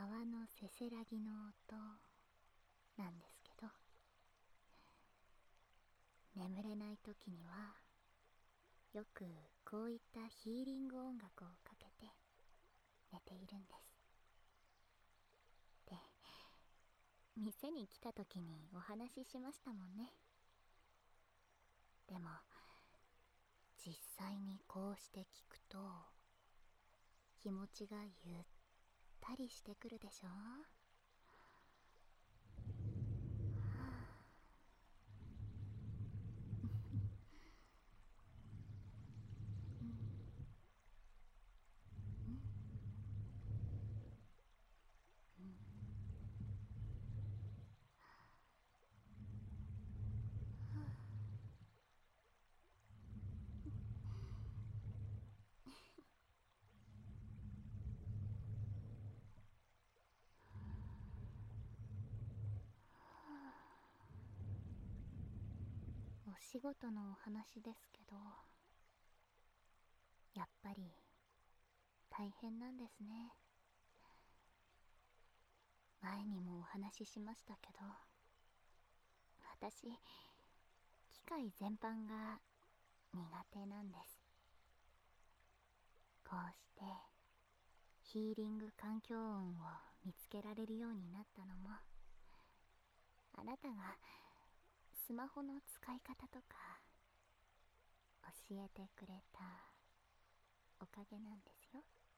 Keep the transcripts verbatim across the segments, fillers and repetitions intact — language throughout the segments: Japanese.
川のせせらぎの音なんですけど、眠れない時にはよくこういったヒーリング音楽をかけて寝ているんです。で、店に来た時にお話ししましたもんね。でも実際にこうして聞くと気持ちがゆったりしてくるでしょ。お仕事のお話ですけど、やっぱり大変なんですね。前にもお話ししましたけど、私機械全般が苦手なんです。こうしてヒーリング環境音を見つけられるようになったのも、あなたがスマホの使い方とか教えてくれたおかげなんですよ。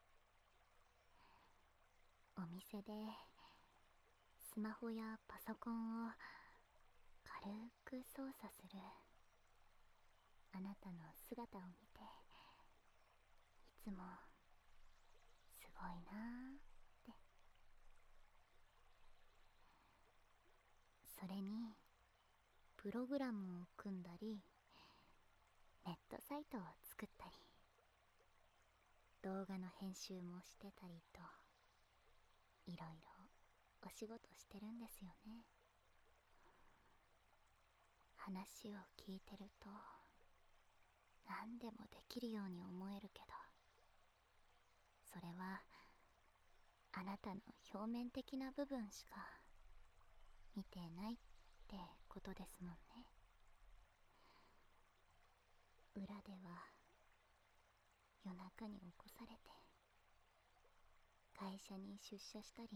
お店でスマホやパソコンを軽く操作するあなたの姿を見て、いつもすごいなーって。それにプログラムを組んだり、ネットサイトを作ったり、動画の編集もしてたりと、いろいろお仕事してるんですよね。話を聞いてると何でもできるように思えるけど、それはあなたの表面的な部分しか見てないってことですもんね。裏では夜中に起こされて会社に出社したり、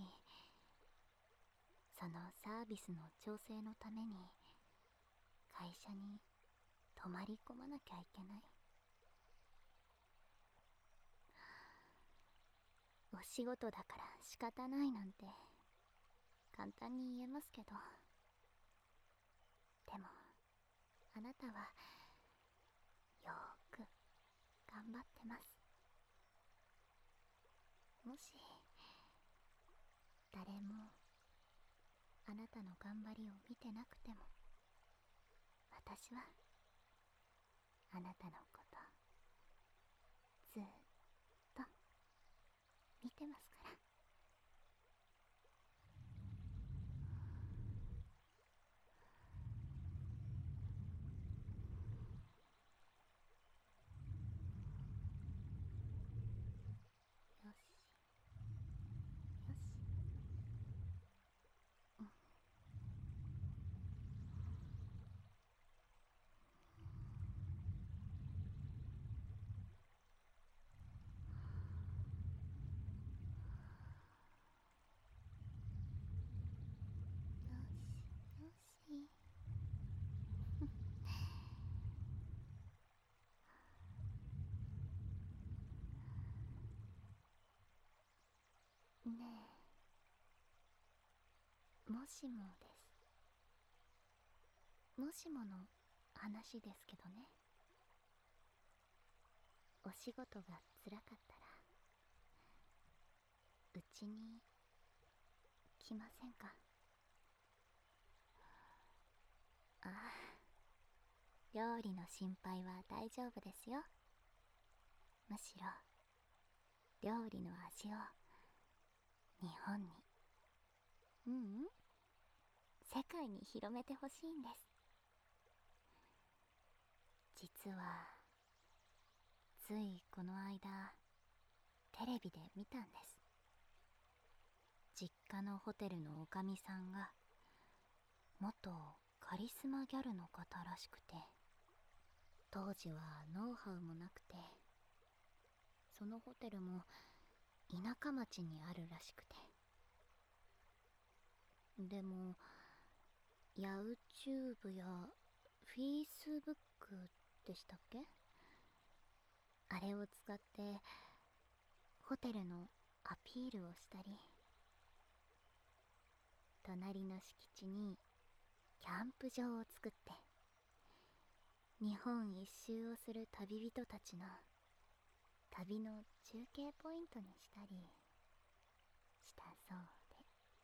そのサービスの調整のために会社に泊まり込まなきゃいけない。お仕事だから仕方ないなんて簡単に言えますけど、でもあなたはよーく頑張ってます。もし誰もあなたの頑張りを見てなくても、私はあなたのことずーっと見てますから。よしよし。うん。よしよし。ねえ、もしもです。もしもの話ですけどね、お仕事が辛かったらうちに来ませんか？ああ、料理の心配は大丈夫ですよ。むしろ料理の味を日本に、ううん、世界に広めてほしいんです。実はついこの間テレビで見たんです。 実家のホテルのおかみさんが元カリスマギャルの方らしくて、当時はノウハウもなくて、そのホテルも田舎町にあるらしくて、でも YouTube や Facebook でしたっけ、あれを使ってホテルのアピールをしたり、隣の敷地にキャンプ場を作って日本一周をする旅人たちの旅の中継ポイントにしたりしたそうで、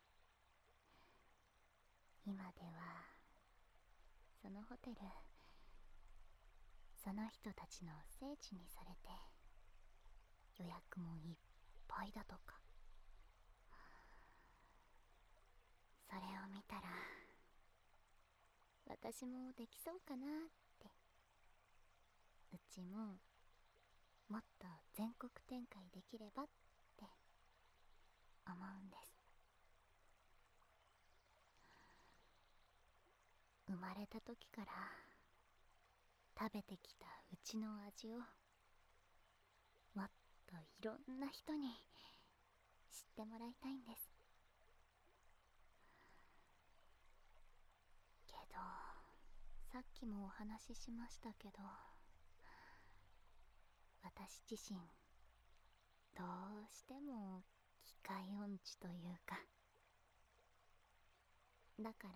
今ではそのホテル、その人たちの聖地にされて予約もいっぱいだとか。それを見たら私もできそうかなって、うちももっと全国展開できればって思うんです。生まれた時から食べてきたうちの味をもっといろんな人に知ってもらいたいんです。けどさっきもお話ししましたけど、私自身どうしても機械音痴というか、だから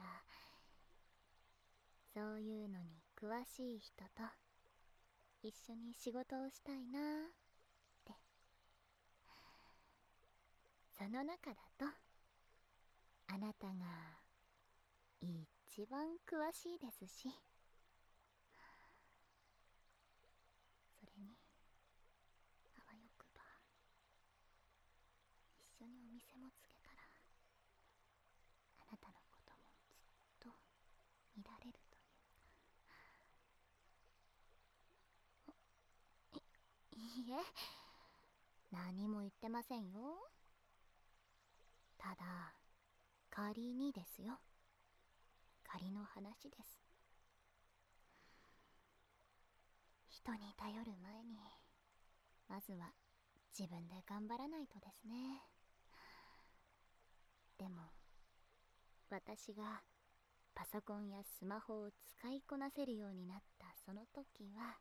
そういうのに詳しい人と一緒に仕事をしたいなーって。その中だとあなたが一番詳しいですし、それにあわよくば一緒にお店もつけたらあなたのこともずっと見られるという。いいえ、何も言ってませんよ。ただ仮にですよ、仮の話です。人に頼る前にまずは自分で頑張らないとですね。でも私がパソコンやスマホを使いこなせるようになったその時は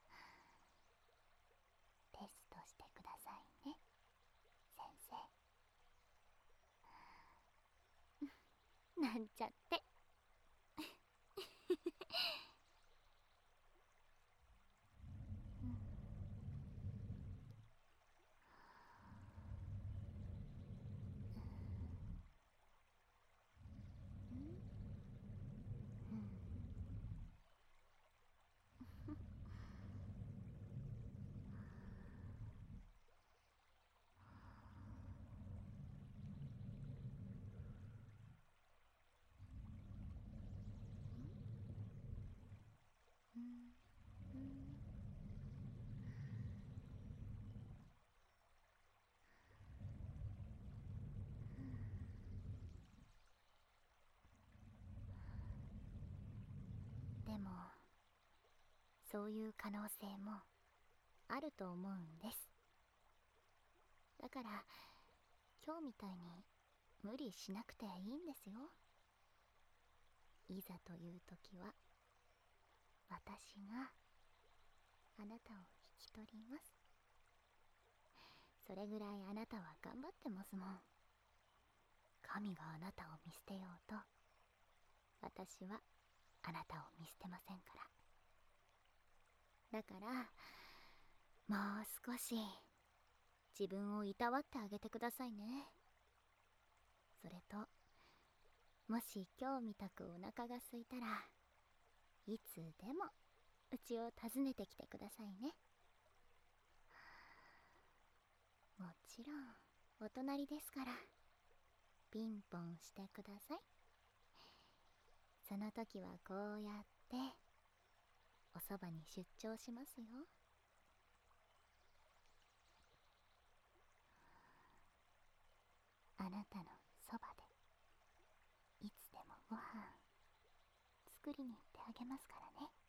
テストしてくださいね、先生。なんちゃってうん、うん、うん。うん、うん、でもそういう可能性もあると思うんです。だから今日みたいに無理しなくていいんですよ。いざという時は私があなたを引き取ります。それぐらいあなたは頑張ってますもん。神があなたを見捨てようと私はあなたを見捨てませんから。だからもう少し自分をいたわってあげてくださいね。それともし今日みたくお腹が空いたらいつでもうちを訪ねてきてくださいね。もちろんお隣ですからピンポンしてください。その時はこうやっておそばに出張しますよ。あなたのご飯作りに行ってあげますからね。